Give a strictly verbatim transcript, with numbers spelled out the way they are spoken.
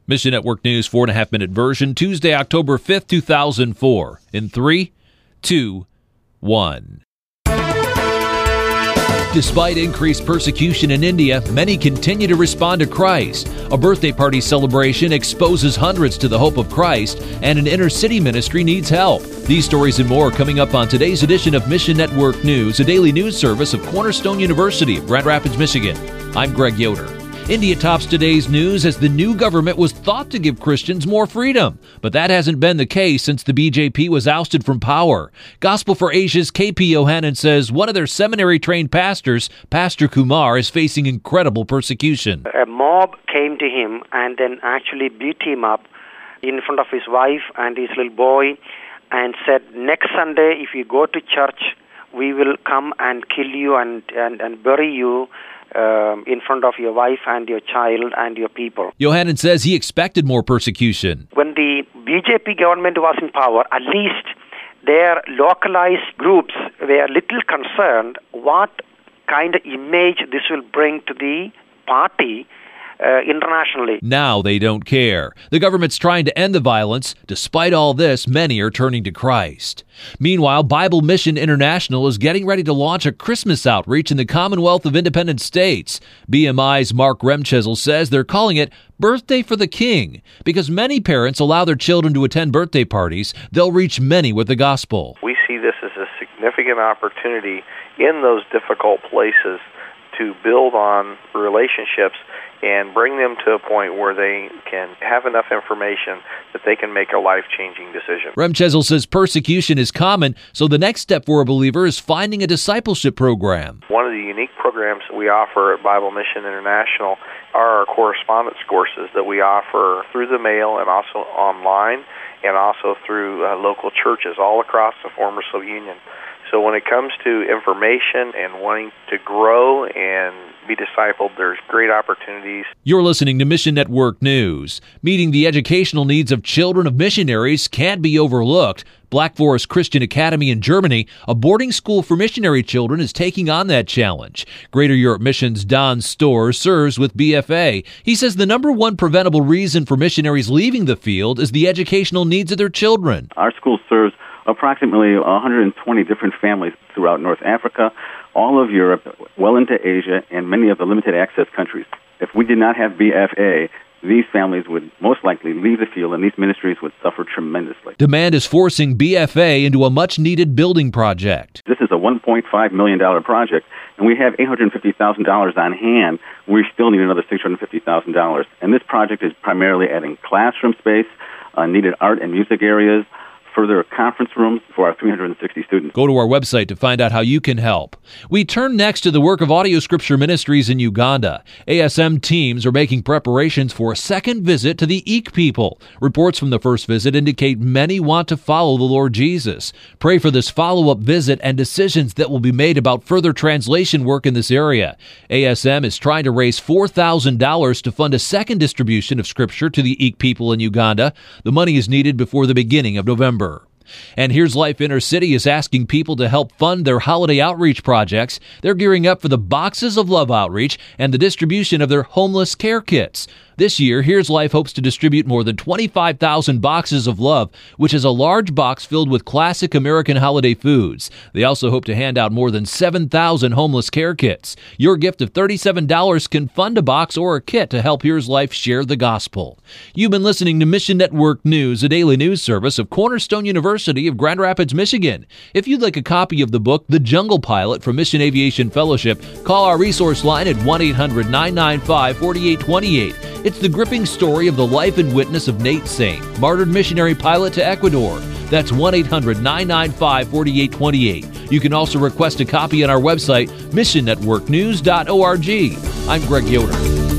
Mission Network News, four and a half minute version, Tuesday, October fifth, two thousand four. In three, two, one. Despite increased persecution in India, many continue to respond to Christ. A birthday party celebration exposes hundreds to the hope of Christ, and an inner-city ministry needs help. These stories and more coming up on today's edition of Mission Network News, a daily news service of Cornerstone University of Grand Rapids, Michigan. I'm Greg Yoder. India tops today's news as the new government was thought to give Christians more freedom, but that hasn't been the case since the B J P was ousted from power. Gospel for Asia's K P Yohanan says one of their seminary-trained pastors, Pastor Kumar, is facing incredible persecution. A mob came to him and then actually beat him up in front of his wife and his little boy and said, next Sunday, if you go to church, we will come and kill you and, and, and bury you Um, in front of your wife and your child and your people. Yohanan says he expected more persecution. When the B J P government was in power, at least their localized groups were little concerned what kind of image this will bring to the party Uh, internationally. Now they don't care. The government's trying to end the violence. Despite all this, many are turning to Christ. Meanwhile, Bible Mission International is getting ready to launch a Christmas outreach in the Commonwealth of Independent States. B M I's Mark Remchesel says they're calling it Birthday for the King. Because many parents allow their children to attend birthday parties, they'll reach many with the gospel. We see this as a significant opportunity in those difficult places to build on relationships and bring them to a point where they can have enough information that they can make a life-changing decision. Remchesel says persecution is common, so the next step for a believer is finding a discipleship program. One of the unique programs that we offer at Bible Mission International are our correspondence courses that we offer through the mail and also online and also through uh, local churches all across the former Soviet Union. So when it comes to information and wanting to grow and be discipled, there's great opportunities. You're listening to Mission Network News. Meeting the educational needs of children of missionaries can't be overlooked. Black Forest Christian Academy in Germany, a boarding school for missionary children, is taking on that challenge. Greater Europe Mission's Don Storrs serves with B F A. He says the number one preventable reason for missionaries leaving the field is the educational needs of their children. Our school serves approximately one hundred twenty different families throughout North Africa, all of Europe, well into Asia, and many of the limited access countries. If we did not have B F A, these families would most likely leave the field and these ministries would suffer tremendously. Demand is forcing B F A into a much-needed building project. This is a one point five million dollars project, and we have eight hundred fifty thousand dollars on hand. We still need another six hundred fifty thousand dollars. And this project is primarily adding classroom space, uh, needed art and music areas, further conference rooms for our three hundred sixty students. Go to our website to find out how you can help. We turn next to the work of Audio Scripture Ministries in Uganda. A S M teams are making preparations for a second visit to the Eek people. Reports from the first visit indicate many want to follow the Lord Jesus. Pray for this follow-up visit and decisions that will be made about further translation work in this area. A S M is trying to raise four thousand dollars to fund a second distribution of Scripture to the Eek people in Uganda. The money is needed before the beginning of November. And Here's Life Inner City is asking people to help fund their holiday outreach projects. They're gearing up for the Boxes of Love outreach and the distribution of their homeless care kits. This year, Here's Life hopes to distribute more than twenty-five thousand boxes of love, which is a large box filled with classic American holiday foods. They also hope to hand out more than seven thousand homeless care kits. Your gift of thirty-seven dollars can fund a box or a kit to help Here's Life share the gospel. You've been listening to Mission Network News, a daily news service of Cornerstone University of Grand Rapids, Michigan. If you'd like a copy of the book, The Jungle Pilot from Mission Aviation Fellowship, call our resource line at one eight hundred nine nine five four eight two eight. It's the gripping story of the life and witness of Nate Saint, martyred missionary pilot to Ecuador. That's one eight hundred nine nine five four eight two eight. You can also request a copy on our website, mission network news dot org. I'm Greg Yoder.